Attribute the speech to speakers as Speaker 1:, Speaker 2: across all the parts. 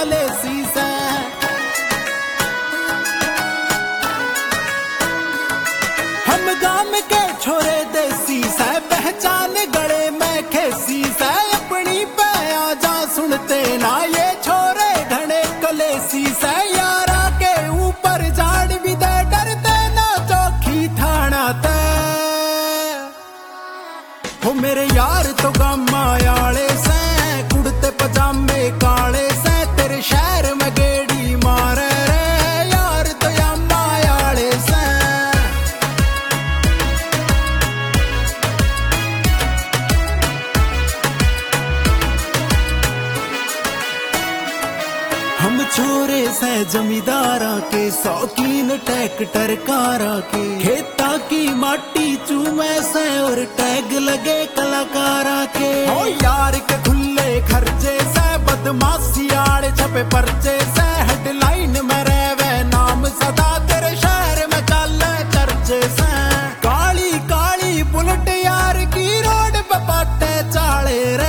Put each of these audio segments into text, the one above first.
Speaker 1: कलेसी से। हम गाम के छोरे देसी से, पहचान गले में खेसी से। अपनी पे आजा सुनते ना ये छोरे घने कलेसी से। यारा के ऊपर झाड़ भी दे डरते ना चौखी थाना ते। हो मेरे यार तो गामा याले से, कुड़ते पजामे काले से। तेरे शहर में गेड़ी मारे रे यार तो यामा याले से। हम छोरे से जमींदारा के, शौकीन ट्रैक्टर कारा के। खेता की माटी चूमे से और टैग लगे कलाकारा के। ओ यार के खुले खर्चे से, बदमाशी आड़े छपे पर्चे से। हेडलाइन में रहवे नाम सदा, तेरे शहर में चले चर्चे से। काली काली बुलेट यार की रोड पे पाटे चाले रे।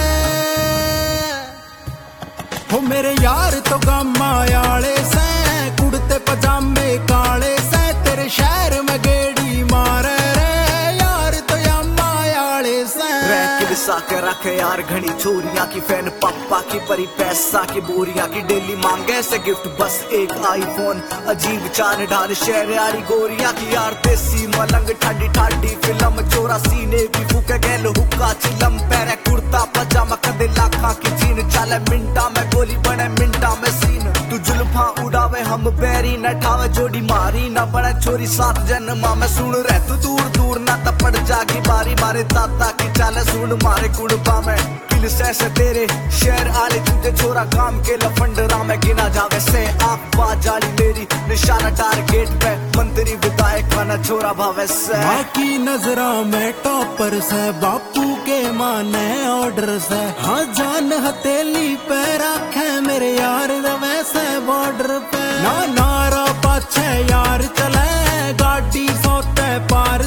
Speaker 1: हो मेरे यार तो गामा याले से, कुड़ते पजामे काले से। तेरे शहर में गेड़ी मारे रे यार तो यामा याले से।
Speaker 2: किलसा के रखे यार घनी चोरियां की, फैन पापा की परी पैसा की बोरियां की। डेली मांगे से गिफ्ट बस एक आईफोन, अजीब चार ढाल शहर यारी गोरियां की। यार देसी मलंग ठाडी ठाडी फिल्म, चोरा सीने भी फूके गैल हुक्का चिलम। पैरे कुर्ता पजामा कदे लाखा की जीन, चले मिंटा में गोली बने मिंटा में सीन। तू जुल्फा उड़ावे हम बैरी न ठावे, जोड़ी मारी न बने छोरी सात जन्मा में। सुन रह तू दूर दूर ना तपड़ जागी बारी, मारे ताता की चाले सुन मारे कुड़पा में। किल से तेरे शहर आले जूते छोरा, काम के लफंडरा में गिना जावे से। आप बाजारी मेरी निशाना टारगेट पे, मंत्री विधायक खाना छोरा भावे से।
Speaker 1: बाकी नजरा में टॉपर से, बापू के माने ऑर्डर से। हाँ जान हथेली पे रखे मेरे यार वैसे बॉर्डर पे। ना नारा पाछे यार चले, गाड़ी सोते पार